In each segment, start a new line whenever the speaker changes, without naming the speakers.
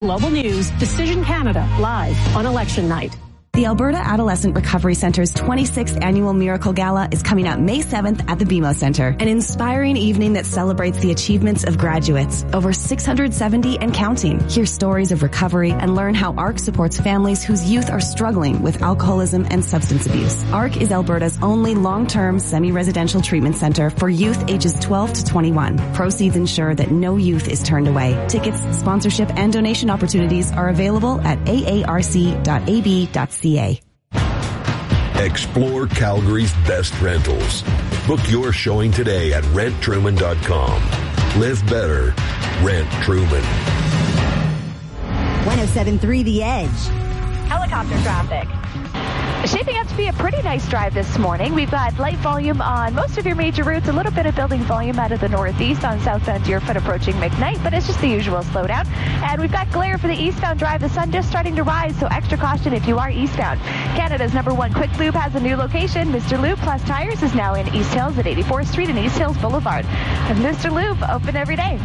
Global News, Decision Canada, live on election night.
The Alberta Adolescent Recovery Centre's 26th Annual Miracle Gala is coming up May 7th at the BMO Centre. An inspiring evening that celebrates the achievements of graduates, over 670 and counting. Hear stories of recovery and learn how ARC supports families whose youth are struggling with alcoholism and substance abuse. ARC is Alberta's only long-term semi-residential treatment centre for youth ages 12 to 21. Proceeds ensure that no youth is turned away. Tickets, sponsorship, and donation opportunities are available at aarc.ab.ca.
Explore Calgary's best rentals. Book your showing today at renttruman.com. Live better. Rent Truman.
107.3 The Edge.
Helicopter traffic. Shaping up to be a pretty nice drive this morning. We've got light volume on most of your major routes, a little bit of building volume out of the northeast on southbound Deerfoot approaching McKnight, but it's just the usual slowdown. And we've got glare for the eastbound drive. The sun just starting to rise, so extra caution if you are eastbound. Canada's #1 Quick Lube has a new location. Mr. Lube Plus Tires is now in East Hills at 84th Street and East Hills Boulevard. And Mr. Lube, open every day.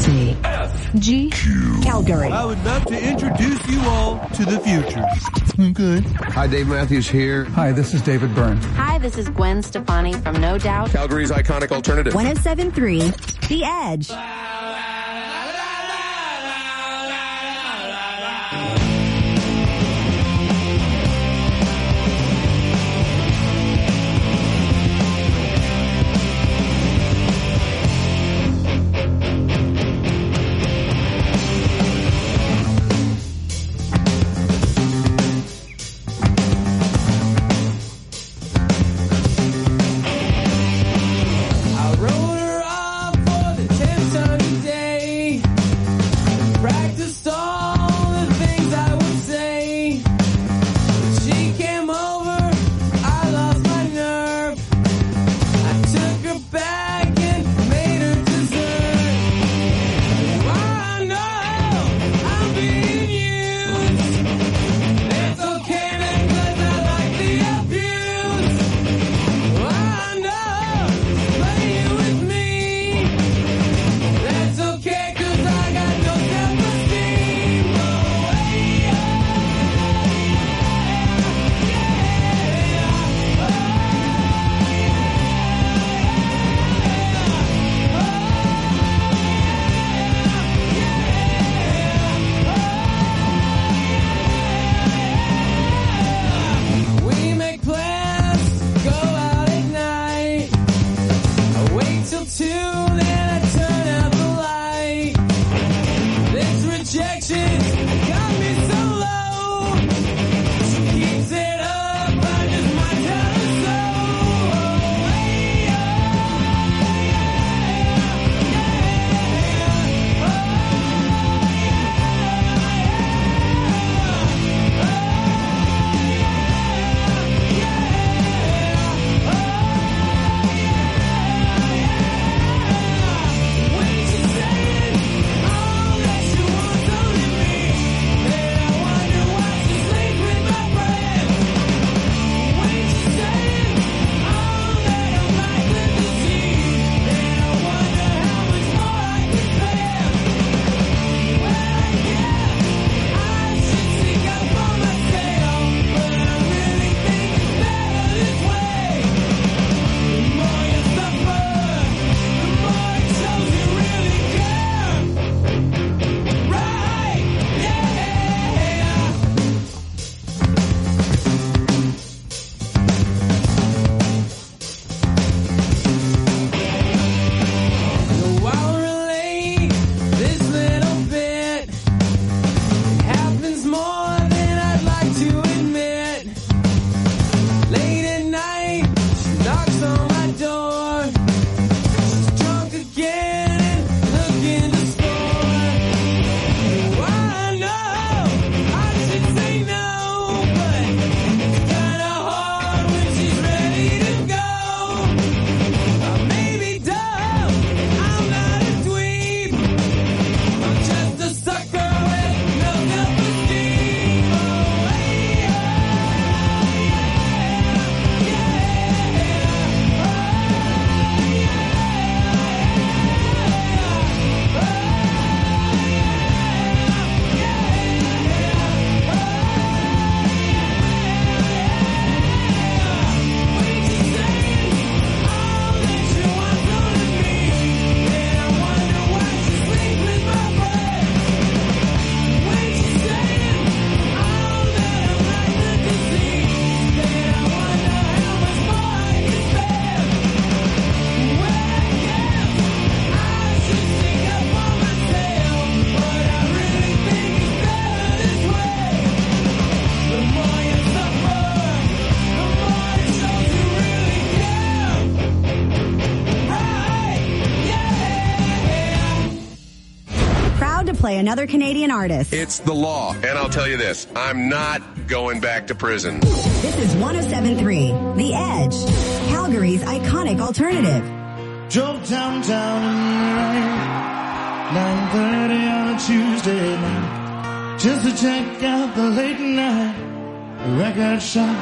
CFGQ Calgary.
I would love to introduce you all to the future.
Good. Hi, Dave Matthews here.
Hi, this is David Byrne.
Hi, this is Gwen Stefani from No Doubt.
Calgary's iconic alternative.
107.3 The Edge.
I wrote her off for the 10th time
another Canadian artist.
It's the law.
And I'll tell you this, I'm not going back to prison.
This is 107.3, The Edge, Calgary's iconic alternative.
Drove downtown in the rain, 9:30 on a Tuesday night, just to check out the late night record shop.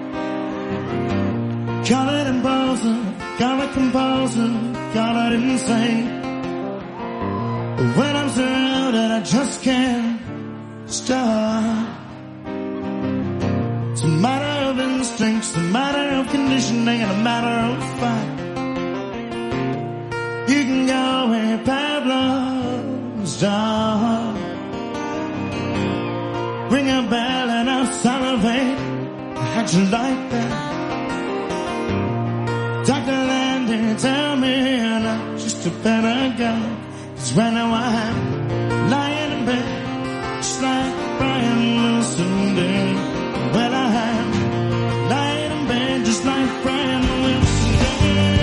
Call it imposing, call it composing, call it insane. When I'm surrounded, I just can't stop. It's a matter of instinct, it's a matter of conditioning, and a matter of fact. You can go where Pablo's dog. Ring a bell and I'll salivate. How'd you like that? Dr. Landy, tell me you're not just a better girl. 'Cause right now I'm lying in bed, just like Brian Wilson did. Well, I'm lying in bed, just like Brian Wilson did.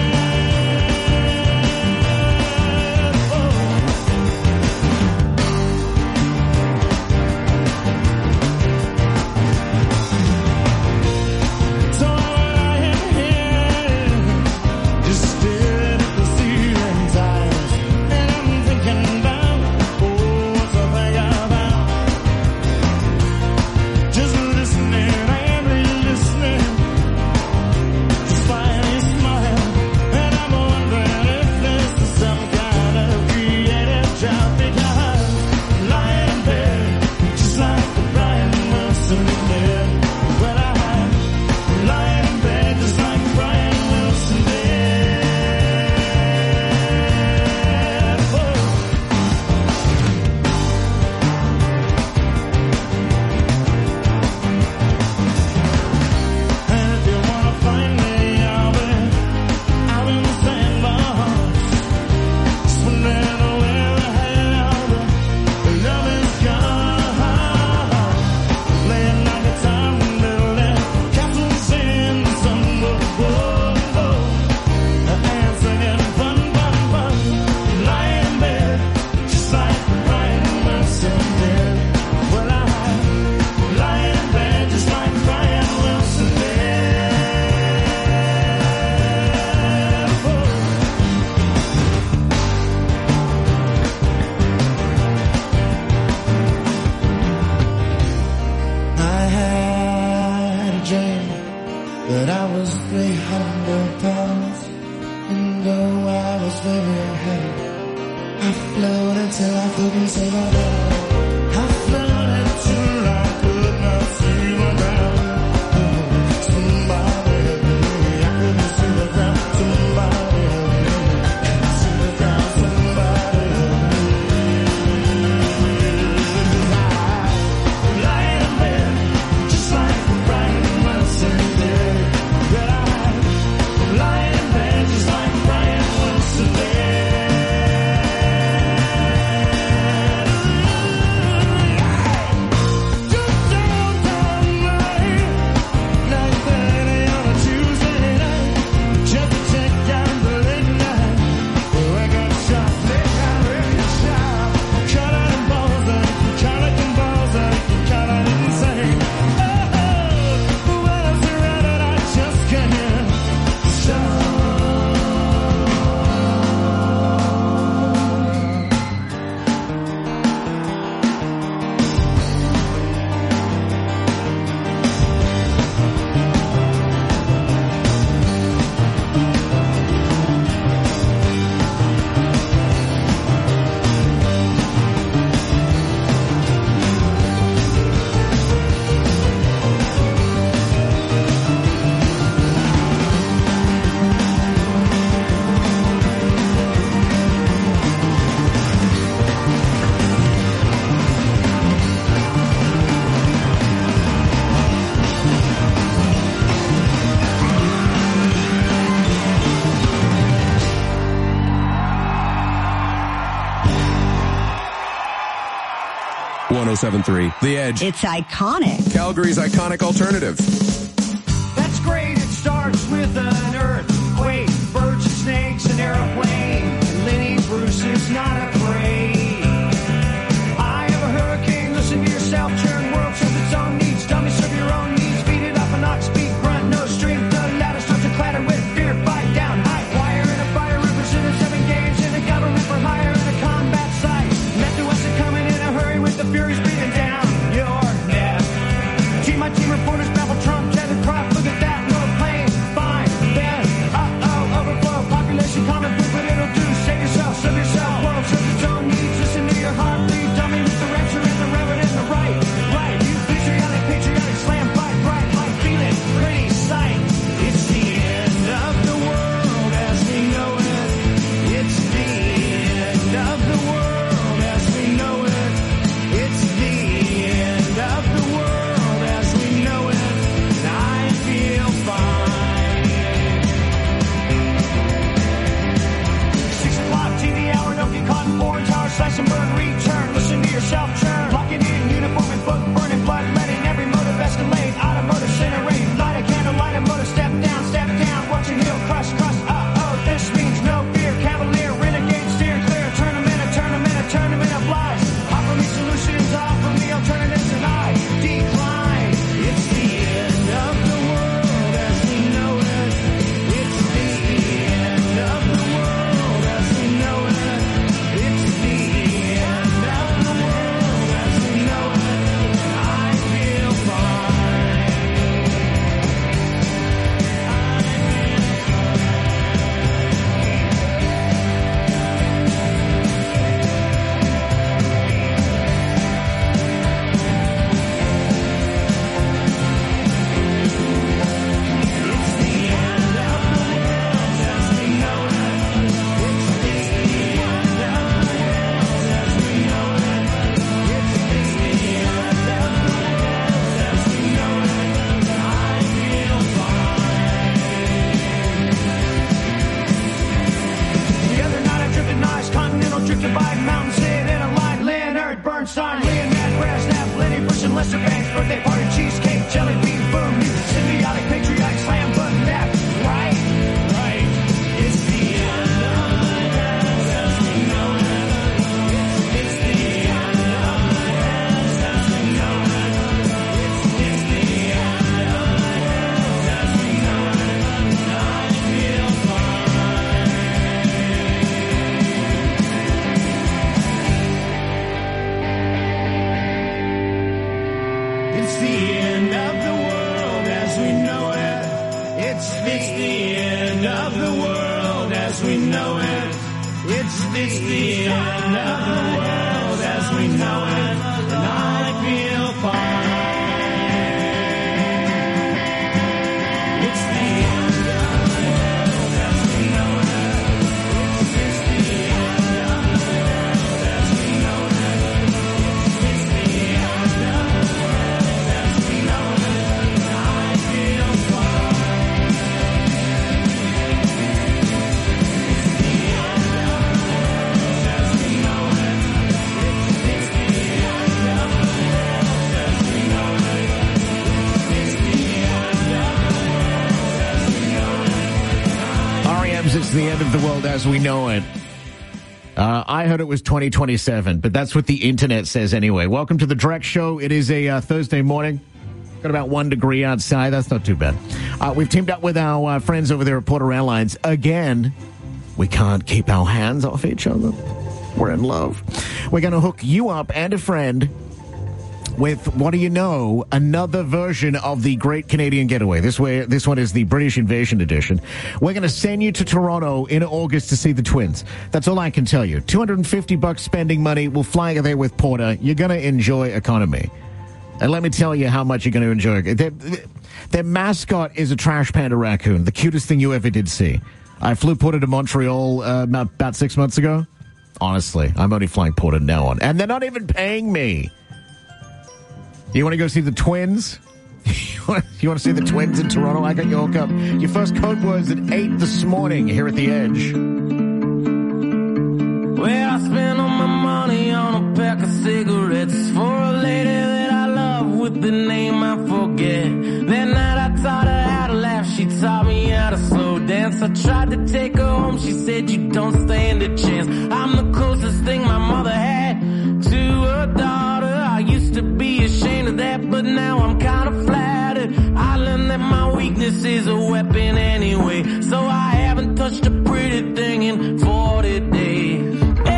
The Edge.
It's iconic.
Calgary's iconic alternative.
That's great. It starts with an earthquake, birds and snakes, an airplane. And Lenny Bruce is not afraid. I It's the end of the world as we know it. It's the end of the world as we know it. It's the end of the world as we know it. And I feel fine. It's the end of the world as we know it. It's the end of the world as we know it. It's the end of the world as we know it. And I feel fine. It's the end of the world as we know it. It's the end of the world as we know it. It's the end of the world as we know it.
REM's It's the End of the World as We Know It. I heard it was 2027, but that's what the internet says anyway. Welcome to the Direct Show. It is a Thursday morning. Got about 1 degree outside. That's not too bad. We've teamed up with our friends over there at Porter Airlines. Again, we can't keep our hands off each other. We're in love. We're going to hook you up and a friend with, what do you know, another version of the Great Canadian Getaway. This one is the British Invasion Edition. We're going to send you to Toronto in August to see the Twins. That's all I can tell you. $250 spending money. We'll fly you there with Porter. You're going to enjoy economy. And let me tell you how much you're going to enjoy it. Their mascot is a trash panda raccoon, the cutest thing you ever did see. I flew Porter to Montreal about 6 months ago. Honestly, I'm only flying Porter now on. And they're not even paying me. You want to go see the Twins? You want to see the Twins in Toronto? I got your hook up. Your first code words at 8 this morning here at The Edge.
Well, I spent all my money on a pack of cigarettes for a lady that I love with the name I forget. That night I taught her how to laugh. She taught me how to slow dance. I tried to take her home. She said, you don't stand a chance. I'm the closest thing my mother had to her daughter. I used to be ashamed of that, but now I'm kind of flattered. I learned that my weakness is a weapon anyway, so I haven't touched a pretty thing in 40 days.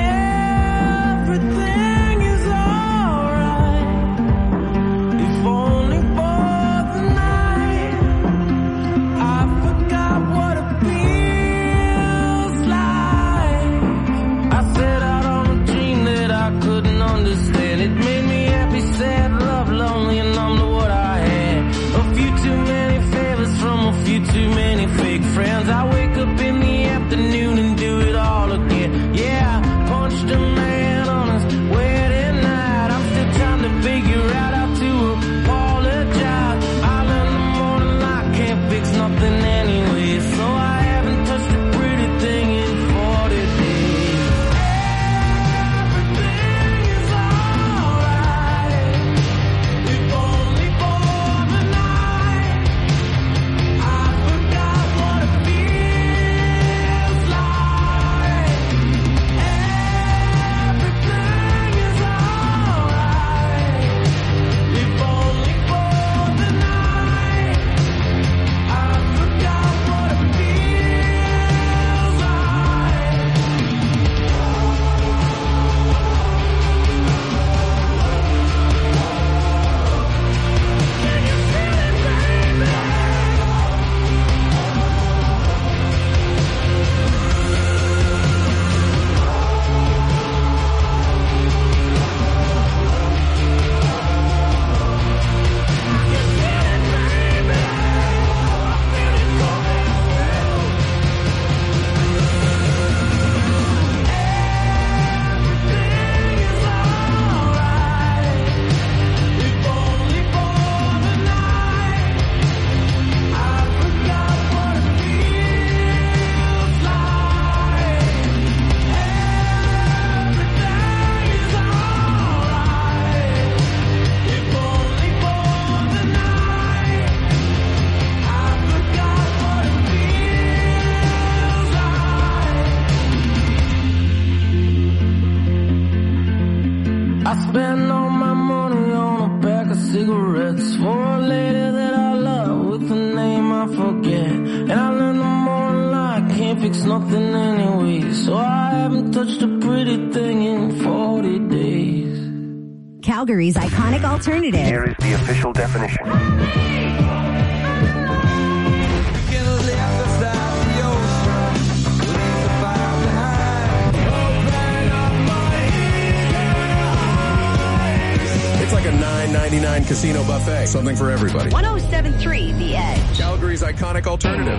Everything is alright, if only for the night. I forgot what it feels like. I set out on a dream that I couldn't understand. It made me happy, sad, love, lonely, and numb to what I had. A few too many favors from a few too many fake friends. I wake up in the afternoon and do it all again. Yeah, I punched a man on his wedding night. I'm still trying to figure out how to apologize. I learned the morning light can't fix nothing anyway, so I haven't touched a pretty thing in 40 days. Everything is alright, if only for the night. I forgot what it feels like. Everything is alright, if only for the night. I forgot what it feels like. Can you feel it, baby? I spend all my money on a pack of cigarettes for a lady that I love with a name I forget. And I learned the morning light can't fix nothing anyway, so I haven't touched a pretty thing in 40 days.
Calgary's iconic alternative.
Here is the official definition.
It's like a $9.99 casino buffet. Something for everybody.
107.3 The Edge.
Calgary's iconic alternative.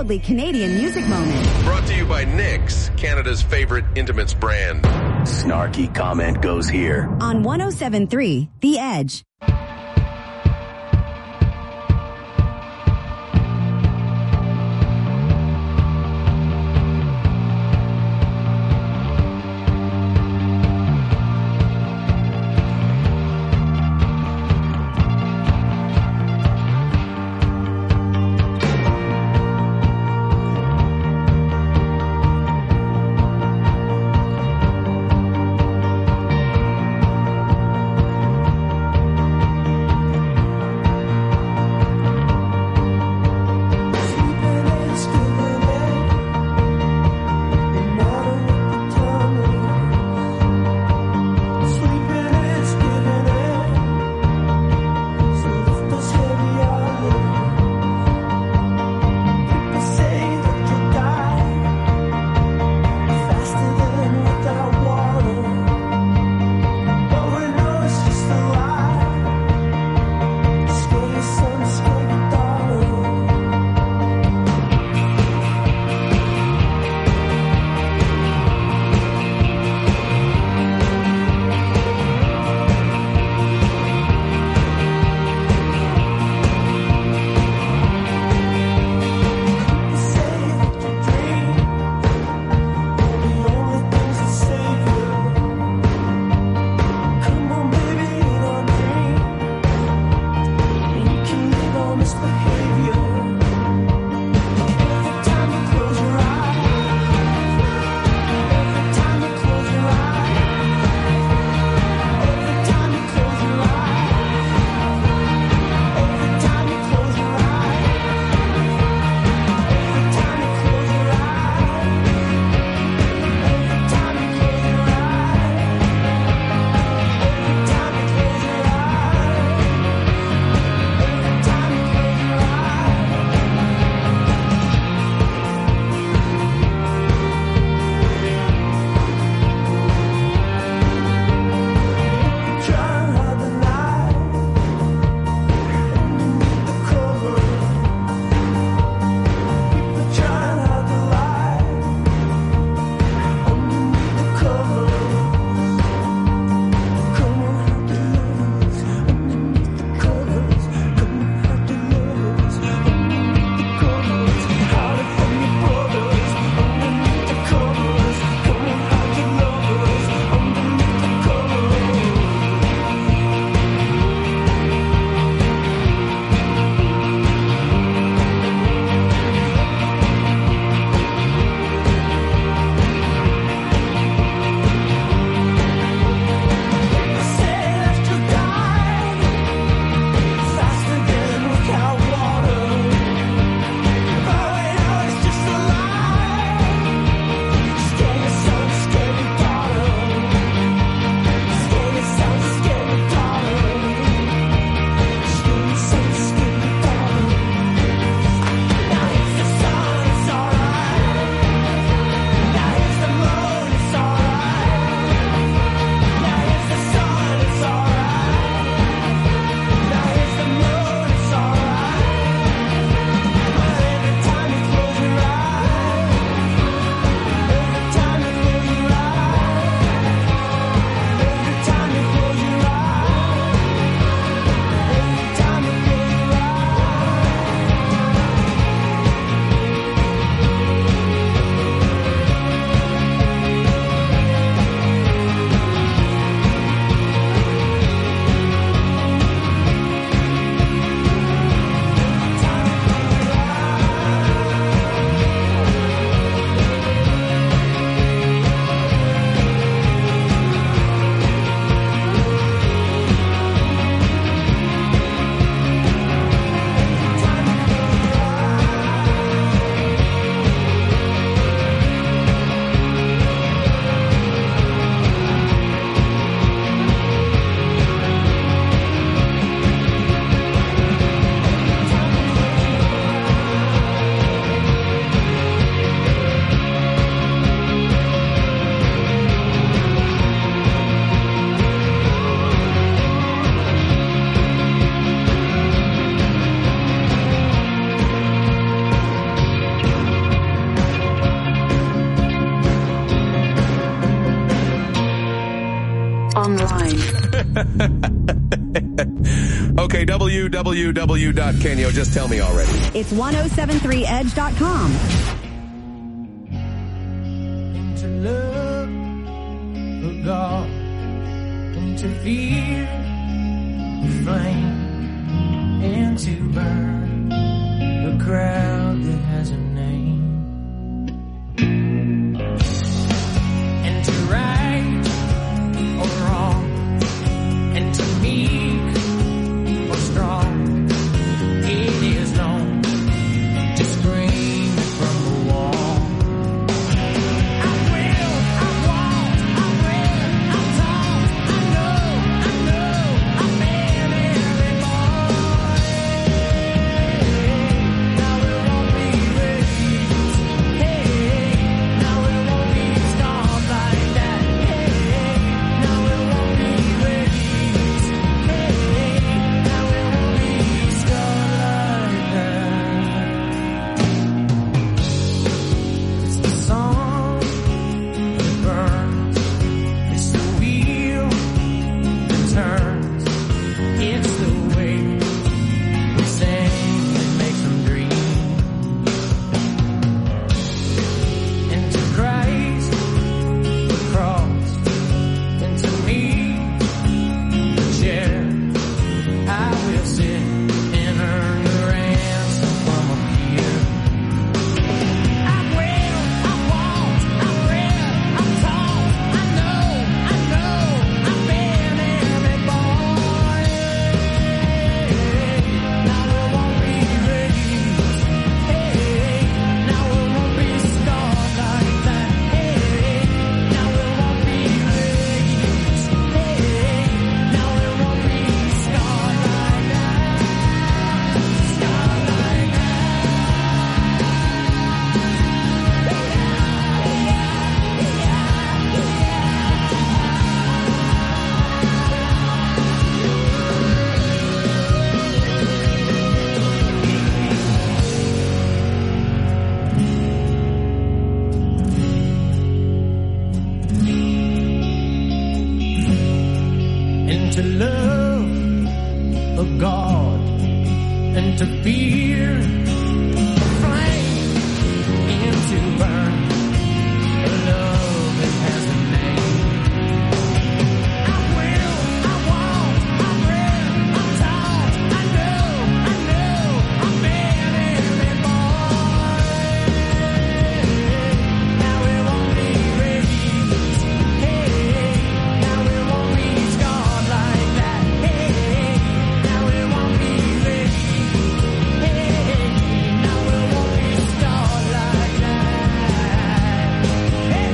proudly Canadian music moment.
Brought to you by Nix, Canada's favorite intimates brand.
Snarky comment goes here.
On 107.3, The Edge.
Okay, www.Kenyo, just tell me already.
It's 1073edge.com.
To love the God and to fear the flame and to burn the crowd that has a name and to right or wrong and to meek or strong. It is known to scream from the wall. To love a God and to fear a flame and to burn a love that has a name. I will, I won't, I'm red, I'm tall, I know, I've been every boy. Now it won't be raised, hey, now it won't be scarred like that, hey, now it won't be raised, hey, now it won't be scarred like that, hey,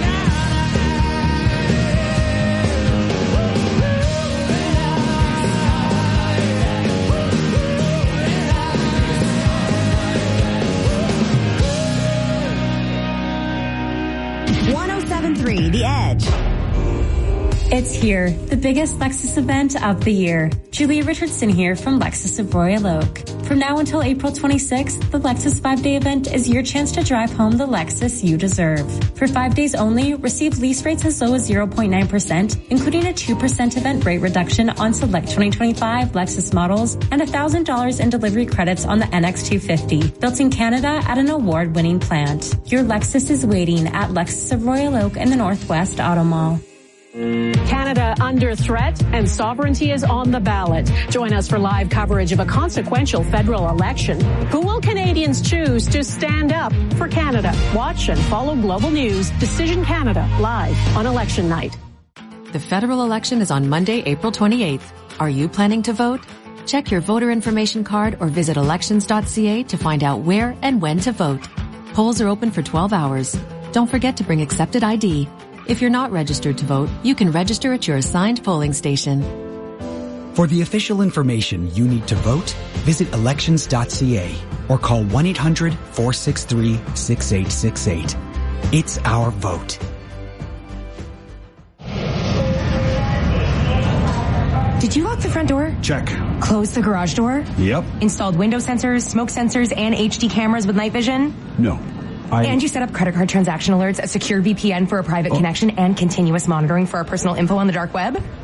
now. 1073 The Edge.
It's here, the biggest Lexus event of the year. Julia Richardson here from Lexus of Royal Oak. From now until April 26th, the Lexus 5-day event is your chance to drive home the Lexus you deserve. For 5 days only, receive lease rates as low as 0.9%, including a 2% event rate reduction on select 2025 Lexus models and $1,000 in delivery credits on the NX250, built in Canada at an award-winning plant. Your Lexus is waiting at Lexus of Royal Oak in the Northwest Auto Mall.
Canada under threat and sovereignty is on the ballot. Join us for live coverage of a consequential federal election. Who will Canadians choose to stand up for Canada? Watch and follow Global News Decision Canada live on election night.
The federal election is on Monday, April 28th. Are you planning to vote? Check your voter information card or visit elections.ca to find out where and when to vote. Polls are open for 12 hours. Don't forget to bring accepted ID. If you're not registered to vote, you can register at your assigned polling station.
For the official information you need to vote, visit elections.ca or call 1-800-463-6868. It's our vote.
Did you lock the front door?
Check.
Close the garage door?
Yep.
Installed window sensors, smoke sensors, and HD cameras with night vision?
No.
And you set up credit card transaction alerts, a secure VPN for a private connection, and continuous monitoring for our personal info on the dark web?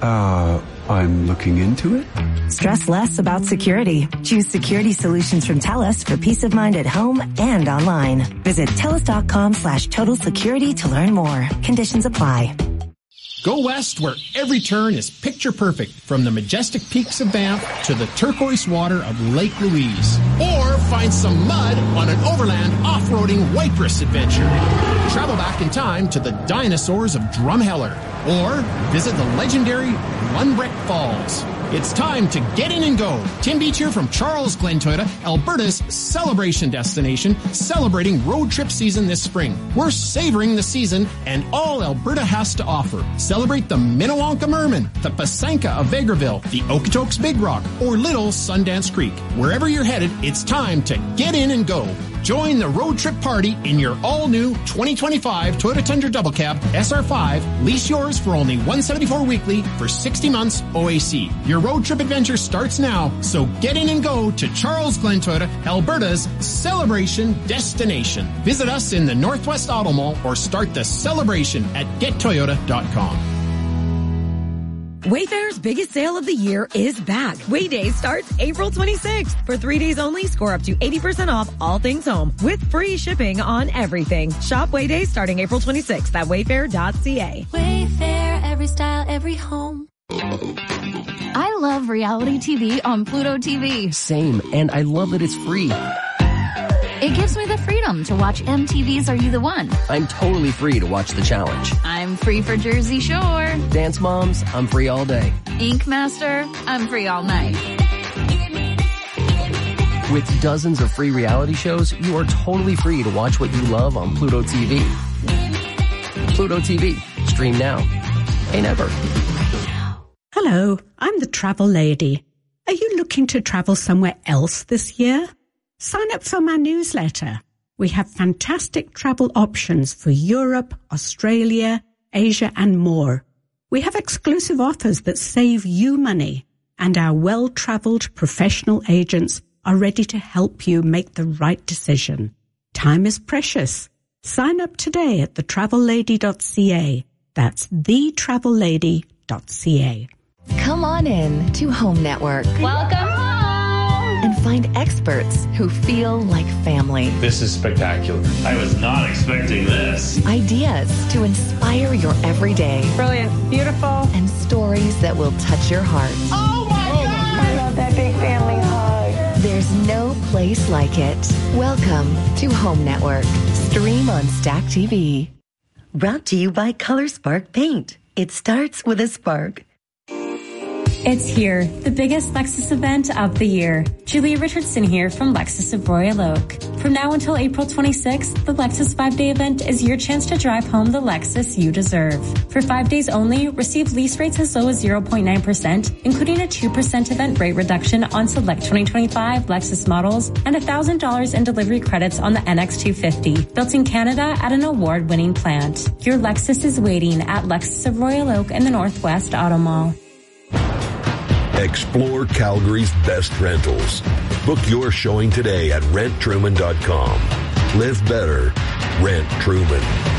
I'm looking into it.
Stress less about security. Choose security solutions from TELUS for peace of mind at home and online. Visit TELUS.com/total security to learn more. Conditions apply.
Go west where every turn is picture perfect, from the majestic peaks of Banff to the turquoise water of Lake Louise. Or find some mud on an overland off-roading Whitebrist adventure. Travel back in time to the dinosaurs of Drumheller. Or visit the legendary Lundbreck Falls. It's time to get in and go. Tim Beach here from Charles Glen Toyota, Alberta's celebration destination, celebrating road trip season this spring. We're savoring the season and all Alberta has to offer. Celebrate the Minnewanka Merman, the Pasanka of Vegreville, the Okotoks Big Rock, or Little Sundance Creek. Wherever you're headed, it's time to get in and go. Join the road trip party in your all-new 2025 Toyota Tundra Double Cab SR5. Lease yours for only $174 weekly for 60 months OAC. Your road trip adventure starts now, so get in and go to Charles Glen Toyota, Alberta's celebration destination. Visit us in the Northwest Auto Mall or start the celebration at gettoyota.com.
Wayfair's biggest sale of the year is back. Wayday starts April 26th. For 3 days only, score up to 80% off all things home with free shipping on everything. Shop Wayday starting April 26th at wayfair.ca.
Wayfair, every style, every home. I love reality TV on Pluto TV.
Same, and I love that it's free.
It gives me the freedom to watch MTV's Are You the One?
I'm totally free to watch The Challenge.
I'm free for Jersey Shore.
Dance Moms, I'm free all day.
Ink Master, I'm free all night.
With dozens of free reality shows, you are totally free to watch what you love on Pluto TV. Pluto TV. Stream now. Pay never.
Hello, I'm the Travel Lady. Are you looking to travel somewhere else this year? Sign up for my newsletter. We have fantastic travel options for Europe, Australia, Asia, and more. We have exclusive offers that save you money, and our well-traveled professional agents are ready to help you make the right decision. Time is precious. Sign up today at thetravellady.ca. That's thetravellady.ca.
Come on in to Home Network.
Welcome home.
And find experts who feel like family.
This is spectacular. I was not expecting this.
Ideas to inspire your everyday.
Brilliant. Beautiful.
And stories that will touch your heart.
Oh my God! I love that big family hug.
There's no place like it. Welcome to Home Network. Stream on Stack TV.
Brought to you by Color Spark Paint. It starts with a spark.
It's here, the biggest Lexus event of the year. Julia Richardson here from Lexus of Royal Oak. From now until April 26th, the Lexus 5-day event is your chance to drive home the Lexus you deserve. For 5 days only, receive lease rates as low as 0.9%, including a 2% event rate reduction on select 2025 Lexus models and $1,000 in delivery credits on the NX250, built in Canada at an award-winning plant. Your Lexus is waiting at Lexus of Royal Oak in the Northwest Auto Mall.
Explore Calgary's best rentals. Book your showing today at renttruman.com. Live better. Rent Truman.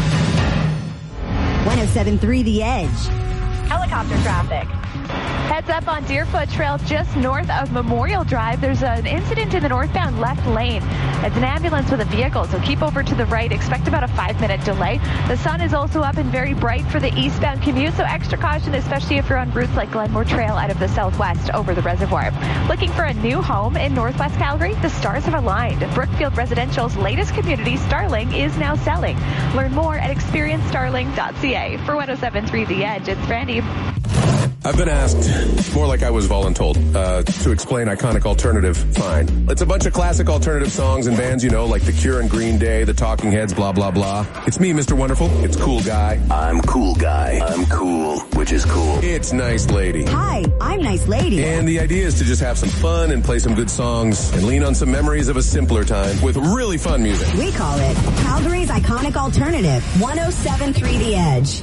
107.3 The Edge.
Helicopter traffic. Heads up on Deerfoot Trail just north of Memorial Drive. There's an incident in the northbound left lane. It's an ambulance with a vehicle, so keep over to the right. Expect about a 5-minute delay. The sun is also up and very bright for the eastbound commute, so extra caution, especially if you're on routes like Glenmore Trail out of the southwest over the reservoir. Looking for a new home in Northwest Calgary? The stars have aligned. Brookfield Residential's latest community, Starling, is now selling. Learn more at experiencestarling.ca. For 107.3 The Edge, it's Brandy.
I've been asked, more like I was voluntold, to explain iconic alternative. Fine. It's a bunch of classic alternative songs and bands, you know, like The Cure and Green Day, The Talking Heads, blah, blah, blah. It's me, Mr. Wonderful. It's Cool Guy.
I'm Cool Guy. I'm cool, which is cool.
It's Nice Lady.
Hi, I'm Nice Lady.
And the idea is to just have some fun and play some good songs and lean on some memories of a simpler time with really fun music.
We call it Calgary's iconic alternative. 107.3 The Edge.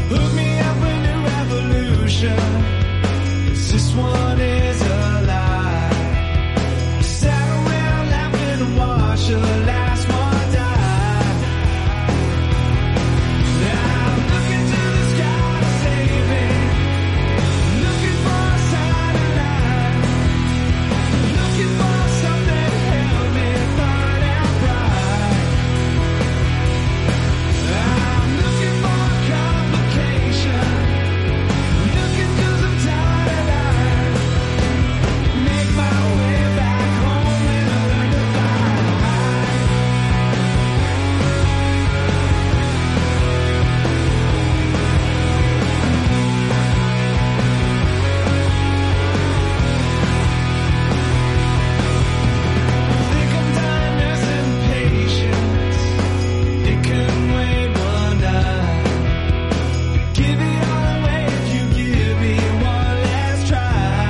Hook me up a new revolution. 'Cause this one is a lie. Sat around laughing and watch the last one die. Now I'm looking to the sky to save me. Looking for a sign of life. Looking for something to help me burn out bright. I'm looking for a complication. Looking 'cause I'm tired of life. Make my way back home and I learn to fly. Think I'm done nursing patience. It can wait one night. Give it all away if you give me one last try.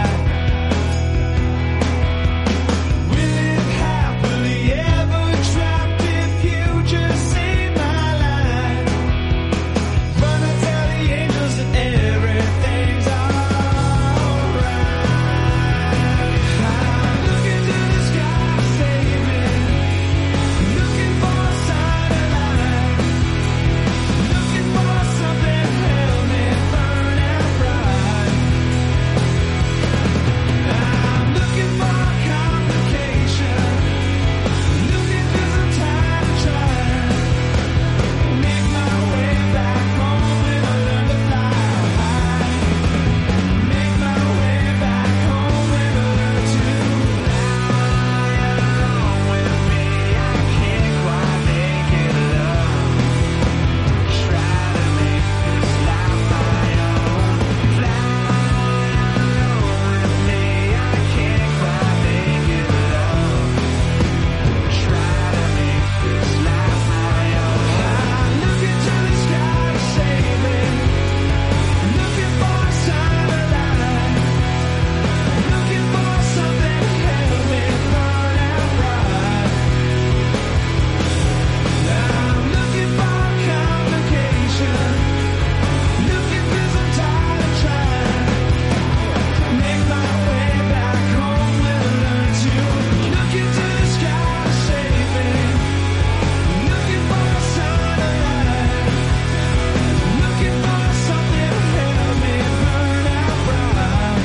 We live happily ever trapped if you just save my life. Run and tell the angels that everything's alright. I'm looking to the sky to save me. Looking for a sign of life. Looking for something to help me burn out bright. I'm looking for a complication. Looking 'cause I'm tired of trying. Make my way back home and I learn to fly high. Make my way back home and I learn to fly. With me, I can't quite make it alone. Try to make this life my own. Fly with me, I can't quite make it alone. Try to make this life my own. I'm looking to the sky to save me. Looking for a sign of life. Looking for something to help me burn out bright. I'm looking for a complication. Looking 'cause I'm tired of trying. Make my way back home and learn to. Looking to the sky to save me. Looking for a sign of life. Looking for something to help me burn out bright.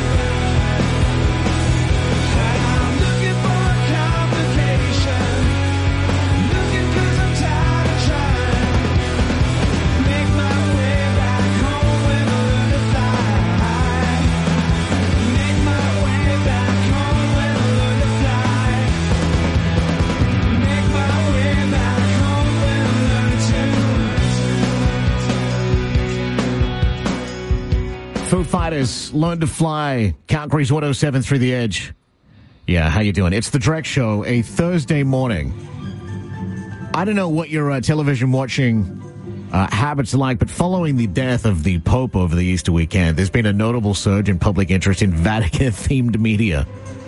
I'm looking for a complication. Looking 'cause I'm tired of trying. Make my way back home and I learn to fly high. Make my way back home and I learn to fly. Make my way back home and I learn to.
Foo Fighters, Learn to Fly, Calgary's 107 through the Edge. Yeah, how you doing? It's the Drek Show, a Thursday morning. I don't know what your television watching habits are like, but following the death of the Pope over the Easter weekend, there's been a notable surge in public interest in Vatican-themed media.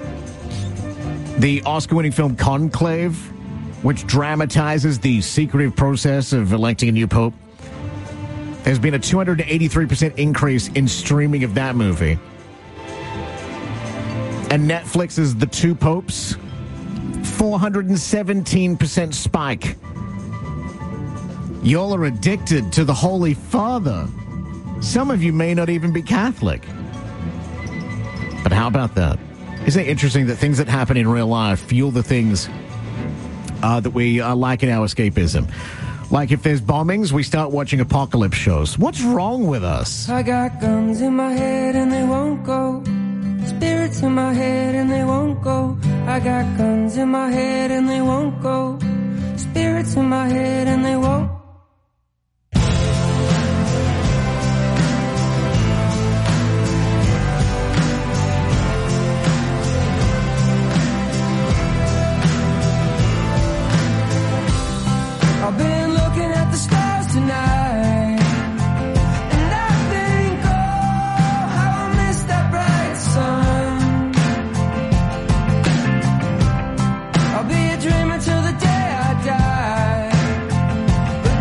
The Oscar-winning film Conclave, which dramatizes the secretive process of electing a new pope, there's been a 283% increase in streaming of that movie. And Netflix's The Two Popes, 417% spike. Y'all are addicted to the Holy Father. Some of you may not even be Catholic. But how about that? Isn't it interesting that things that happen in real life fuel the things that we like in our escapism? Like if there's bombings, we start watching apocalypse shows. What's wrong with us?
I got guns in my head and they won't go. Spirits in my head and they won't go. I got guns in my head and they won't go. Spirits in my head and they won't. I've been looking at the stars tonight, and I think, oh, how I miss that bright sun. I'll be a dreamer till the day I die, but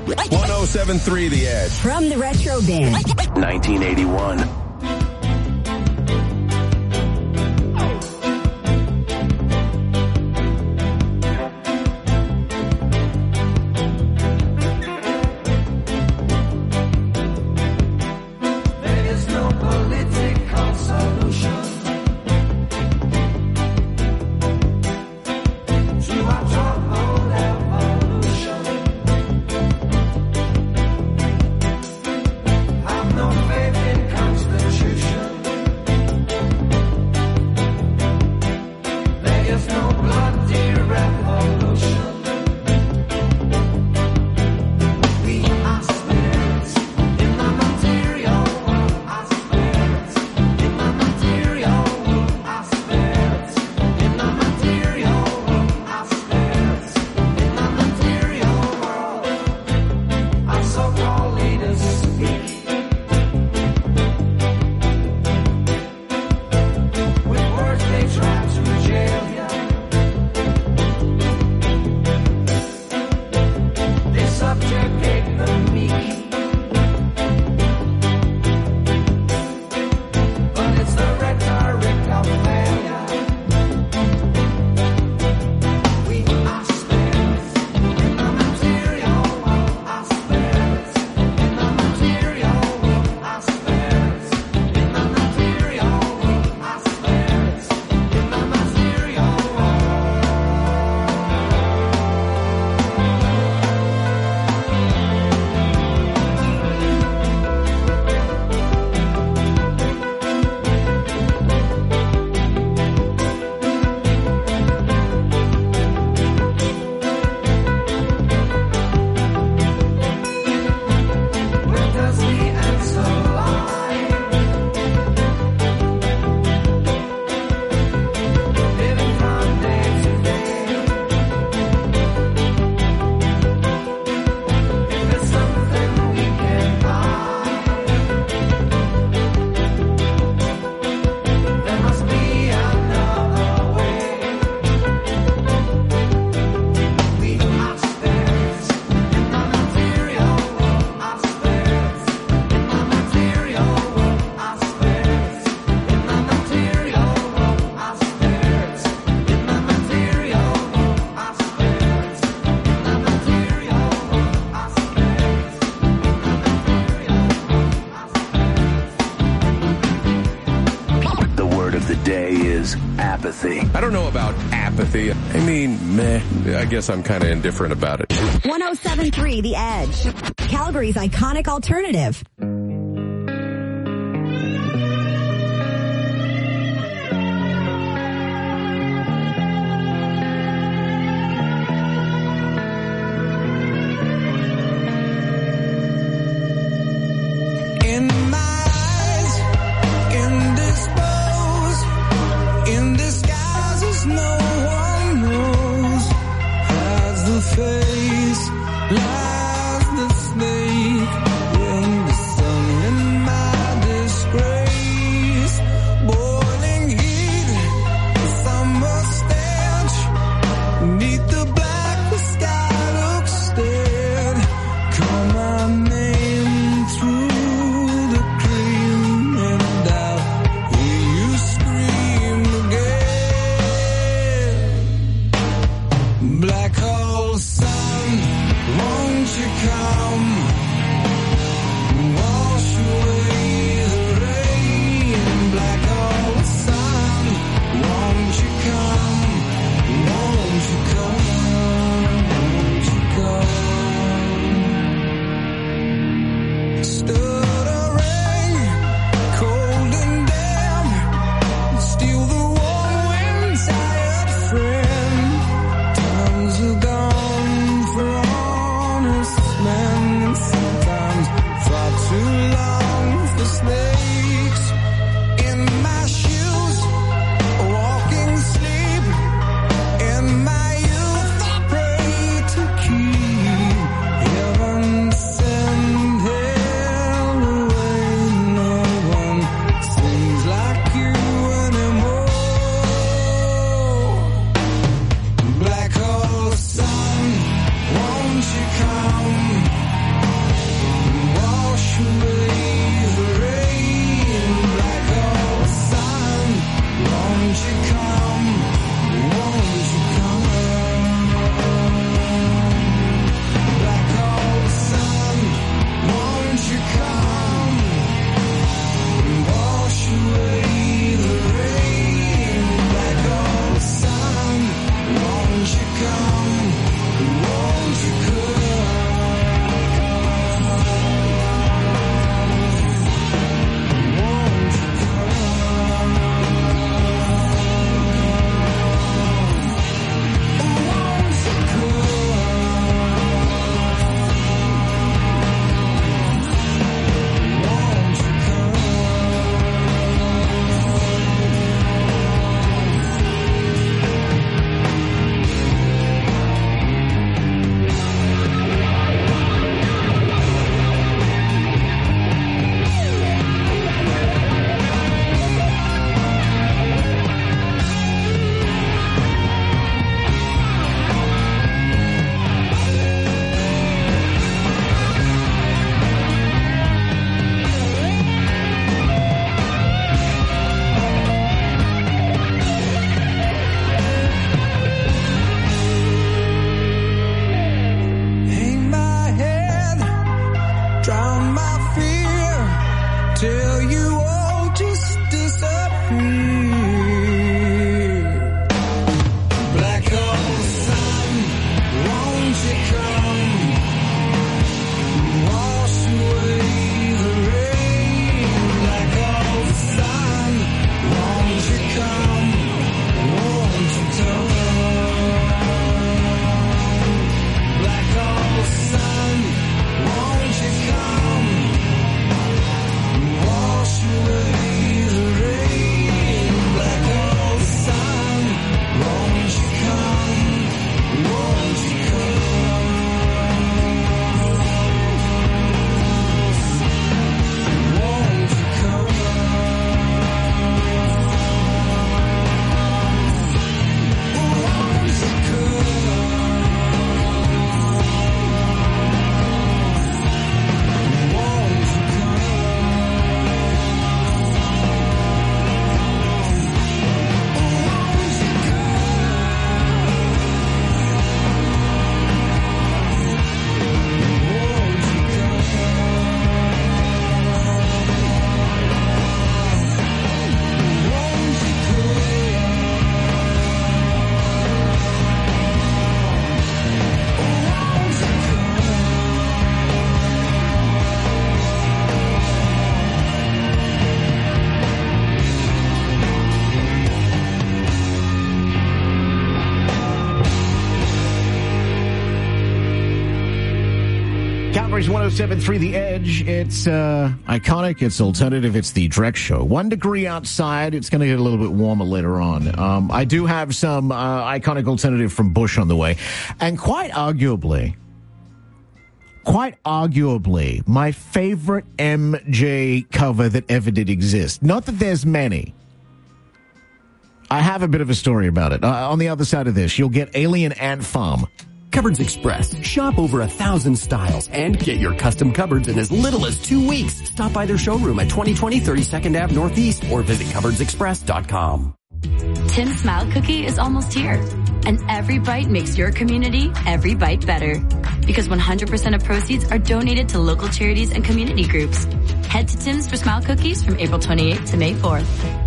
107.3 The Edge.
From the Retro Bin.
1981.
I don't know about apathy. I mean, meh. I guess I'm kind of indifferent about it.
107.3 The Edge. Calgary's iconic alternative.
Calgary's 107.3 The Edge. It's iconic, it's alternative, it's the Drex Show. 1 degree outside. It's going to get a little bit warmer later on. I do have some iconic alternative from Bush on the way. And quite arguably, my favorite MJ cover that ever did exist. Not that there's many. I have a bit of a story about it. On the other side of this, you'll get Alien Ant Farm.
Cupboards Express. Shop over 1,000 styles and get your custom cupboards in as little as 2 weeks. Stop by their showroom at 2020 32nd Ave Northeast or visit cupboardsexpress.com.
Tim's Smile Cookie is almost here. And every bite makes your community every bite better. Because 100% of proceeds are donated to local charities and community groups. Head to Tim's for Smile Cookies from April 28th to May 4th.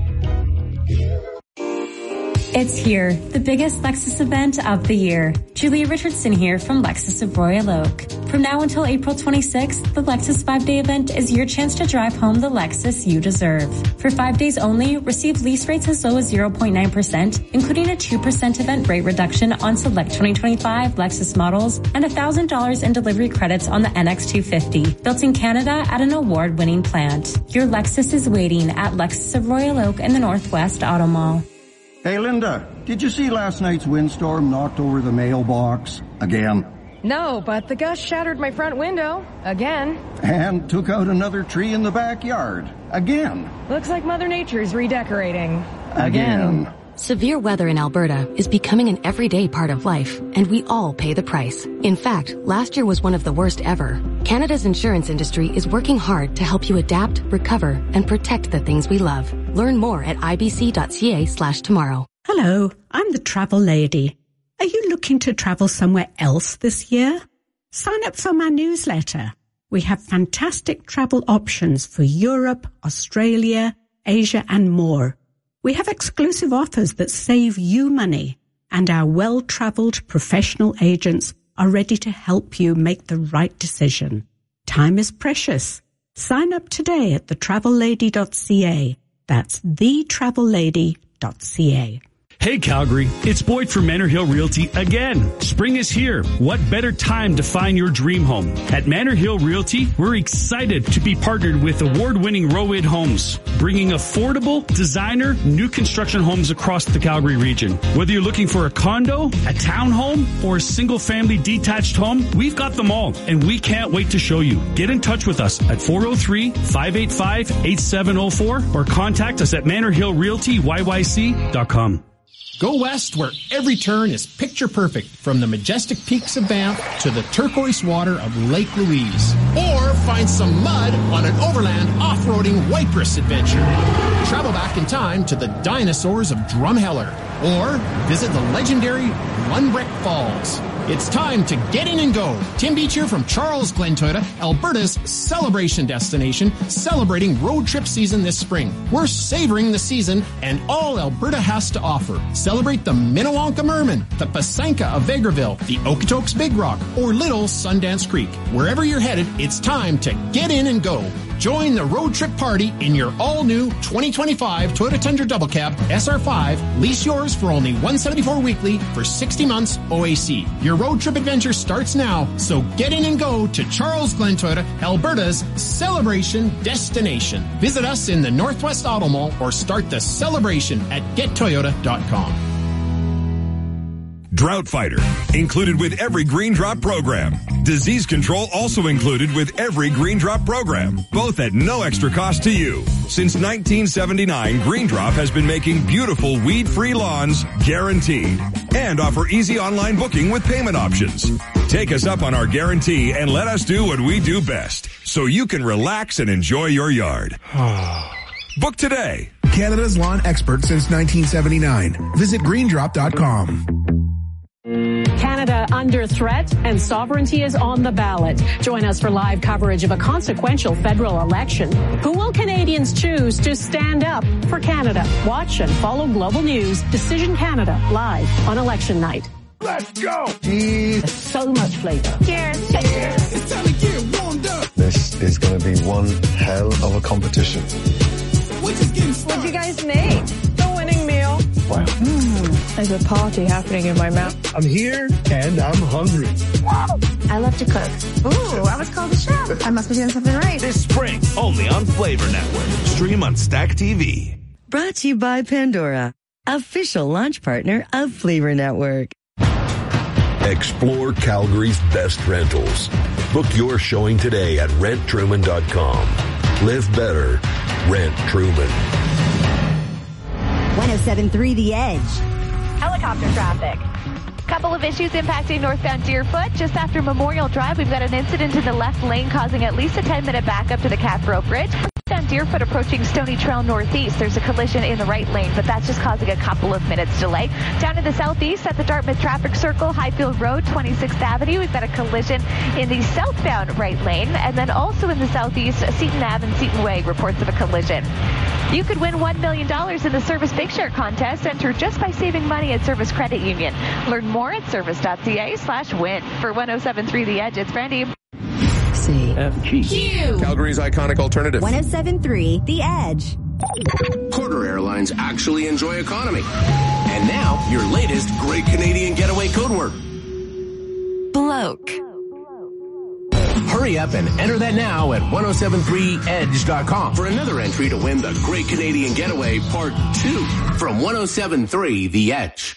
It's here, the biggest Lexus event of the year. Julia Richardson here from Lexus of Royal Oak. From now until April 26th, the Lexus 5-day event is your chance to drive home the Lexus you deserve. For 5 days only, receive lease rates as low as 0.9%, including a 2% event rate reduction on select 2025 Lexus models and $1,000 in delivery credits on the NX250, built in Canada at an award-winning plant. Your Lexus is waiting at Lexus of Royal Oak in the Northwest Auto Mall.
Hey, Linda, did you see last night's windstorm knocked over the mailbox again?
No, but the gust shattered my front window again.
And took out another tree in the backyard again.
Looks like Mother Nature's redecorating
again.
Severe weather in Alberta is becoming an everyday part of life, and we all pay the price. In fact, last year was one of the worst ever. Canada's insurance industry is working hard to help you adapt, recover, and protect the things we love. Learn more at ibc.ca/tomorrow.
Hello, I'm the Travel Lady. Are you looking to travel somewhere else this year? Sign up for my newsletter. We have fantastic travel options for Europe, Australia, Asia, and more. We have exclusive offers that save you money, and our well-traveled professional agents are ready to help you make the right decision. Time is precious. Sign up today at thetravellady.ca. That's thetravellady.ca.
Hey Calgary, it's Boyd from Manor Hill Realty again. Spring is here. What better time to find your dream home? At Manor Hill Realty, we're excited to be partnered with award-winning Roid Homes, bringing affordable, designer, new construction homes across the Calgary region. Whether you're looking for a condo, a townhome, or a single-family detached home, we've got them all, and we can't wait to show you. Get in touch with us at 403-585-8704 or contact us at manorhillrealtyyyc.com.
Go west where every turn is picture perfect, from the majestic peaks of Banff to the turquoise water of Lake Louise. Or find some mud on an overland off-roading Whitebrist adventure. Travel back in time to the dinosaurs of Drumheller. Or visit the legendary Lundbreck Falls. It's time to get in and go. Tim Beach here from Charles Glen Toyota, Alberta's celebration destination, celebrating road trip season this spring. We're savoring the season and all Alberta has to offer. Celebrate the Minnewanka Merman, the Pasanka of Vegreville, the Okotoks Big Rock, or Little Sundance Creek. Wherever you're headed, it's time to get in and go. Join the road trip party in your all-new 2025 Toyota Tundra Double Cab SR5. Lease yours for only $174 weekly for 60 months OAC. Your road trip adventure starts now, so get in and go to Charles Glen Toyota, Alberta's celebration destination. Visit us in the Northwest Auto Mall or start the celebration at gettoyota.com.
Drought Fighter, included with every Green Drop program. Disease control also included with every Green Drop program, both at no extra cost to you. Since 1979, Green Drop has been making beautiful weed-free lawns guaranteed and offer easy online booking with payment options. Take us up on our guarantee and let us do what we do best, so you can relax and enjoy your yard. Book today.
Canada's lawn expert since 1979. Visit greendrop.com.
Canada under threat and sovereignty is on the ballot. Join us for live coverage of a consequential federal election. Who will Canadians choose to stand up for Canada? Watch and follow Global News Decision Canada live on election night.
Let's go!
There's so much flavor. Cheers. Cheers.
It's time to get warmed up.
This is going to be one hell of a competition.
What'd you guys make? The winning meal.
Wow.
There's a party happening in my mouth.
I'm here and I'm hungry.
I love to cook.
Ooh, I was called a chef. I must be doing something right.
This spring, only on Flavor Network. Stream on Stack TV.
Brought to you by Pandora, official launch partner of Flavor Network.
Explore Calgary's best rentals. Book your showing today at renttruman.com. Live better. Rent Truman.
107.3 The Edge.
Helicopter traffic. Couple of issues impacting northbound Deerfoot. Just after Memorial Drive, we've got an incident in the left lane causing at least a 10-minute backup to the Cathro Bridge. Down Deerfoot approaching Stony Trail northeast, there's a collision in the right lane, but that's just causing a couple of minutes delay. Down in the southeast at the Dartmouth traffic circle, Highfield Road, 26th Avenue, we've got a collision in the southbound right lane, and then also in the southeast, Seton Ave and Seton Way reports of a collision. You could win $1 million in the Service Big Share contest. Enter just by saving money at Service Credit Union. Learn more at service.ca/win. For 107.3 The Edge, it's Brandy.
CFG. Calgary's iconic alternative.
107.3 The Edge.
Porter Airlines actually enjoy economy. And now, your latest Great Canadian Getaway code word.
Bloke.
Hurry up and enter that now at 1073edge.com for another entry to win the Great Canadian Getaway Part 2 from 1073 The Edge.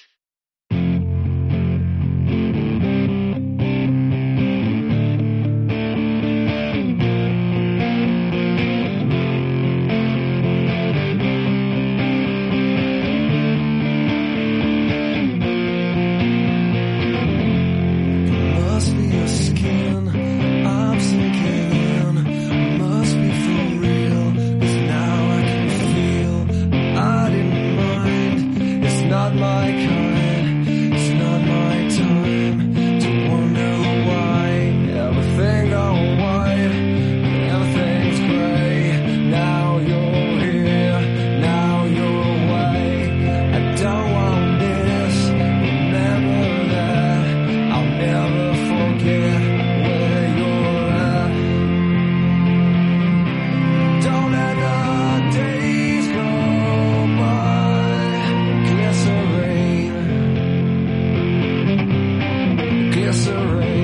Glycerine.